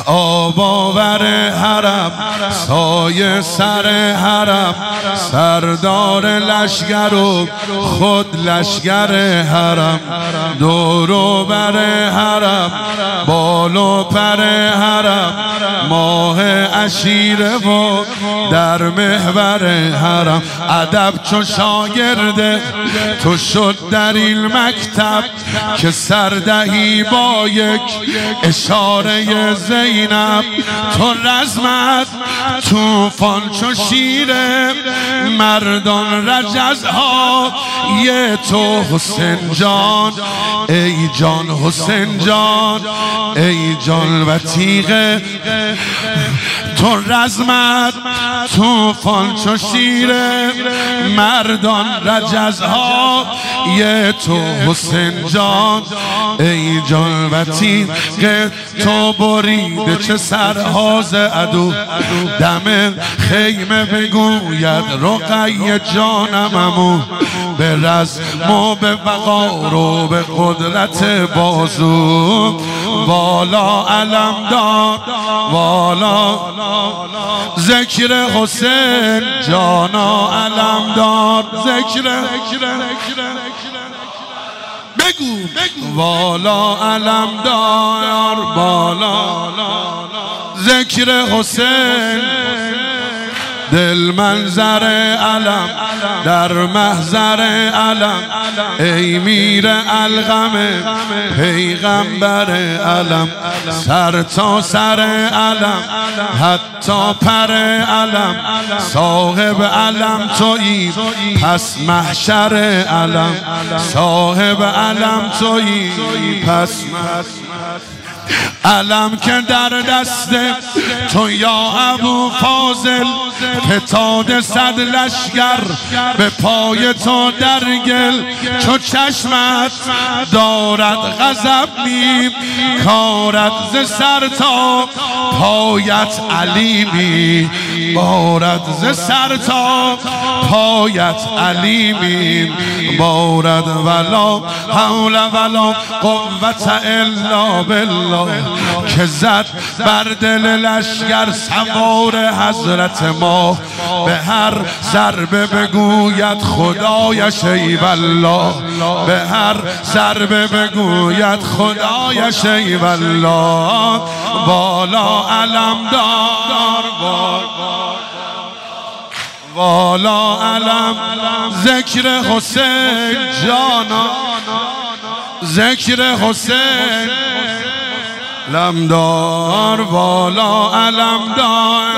آباور حرم سایه سر حرم سردار لشگر و خود لشگر حرم دورو بر حرم بالو پر حرم ماه عشیره و در محور حرم ادب چو شاگرد تو شد در این مکتب که سردهی با یک اشاره زینب تو رزمت توفان چو شیر مردان رجزها یه تو حسین جان ای جان حسین جان ای جان و تیغ تو رزمت توفان چو شیر مردان رجزها یه تو حسین جان ای جان و تیغ تو بریده چه سرهاز عدو دم خیمه بگوید رقیه جانممو به رزم و به وقار و به قدرت بازو والا علم دار والا ذکر حسین جانا علم دار ذکر بگو والا علم دار بالا ذکر حسین دل منظر علم در محضر علم ای میر الغم پیغمبر علم سر تا سر علم حتی پر علم صاحب علم تویی پس محشر علم صاحب علم تویی پس علم که در دست تو یا ابو فاضل فتاده صد لشگر به پای تو در گل چو چشمت دارد غضب می کارد ز سر تا پایت علیمی بارد ز سر تا پایت علیمی بارد ولا حول ولا قوة الا بالله که زد بر دل لشگر سوار حضرت ما به هر ضربه بگوید خدایش ای والله به هر ضربه بگوید خدایش ای والله والا علم دار والا علم ذکر حسین جانا ذکر حسین علم دار والا علم دار